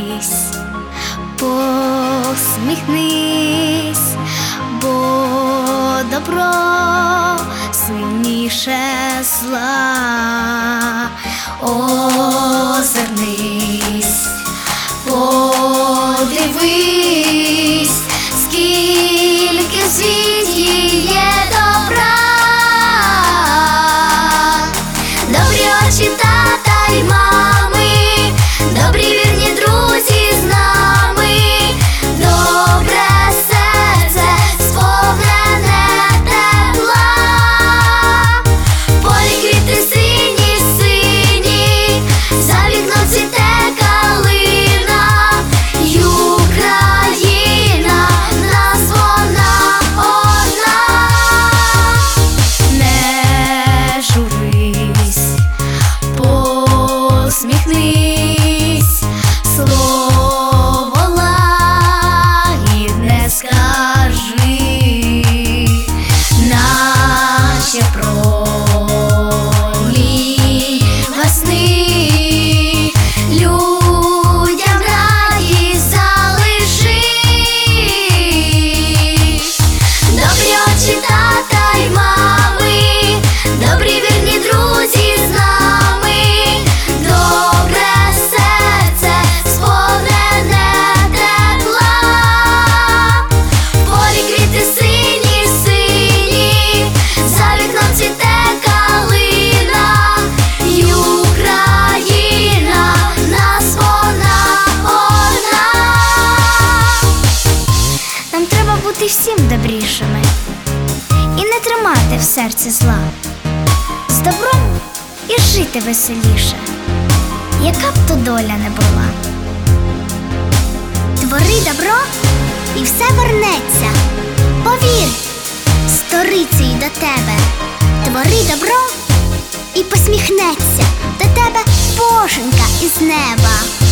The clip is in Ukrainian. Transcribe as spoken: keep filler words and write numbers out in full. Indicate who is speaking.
Speaker 1: озирнись, посміхнись, бо добро сильніше зла. Озирнись, подивись, скільки в світі є добра. Добрі очі тата й мами, добрі вірні друзі з нами, добре серце сповнене тепла. Полі квіти сині, сині, за вікном цвіте калина, й Україна в нас вона одна. Не журись, посміхнись, слово лагідне скажи, наче промінь весни, людям радість залиши. Добрі очі тата й мами, добрі вірні друзі з нами, добре серце сповнене тепла. Полі квіти сині, сині, за вікном цвіте калина, й Україна в нас вона одна. Нам треба бути всім добрішими і не тримати в серці зла. З добром і жити веселіше, яка б то доля не була. Твори добро і все вернеться. Повір, сторицею до тебе. Твори добро і посміхнеться до тебе боженька із неба.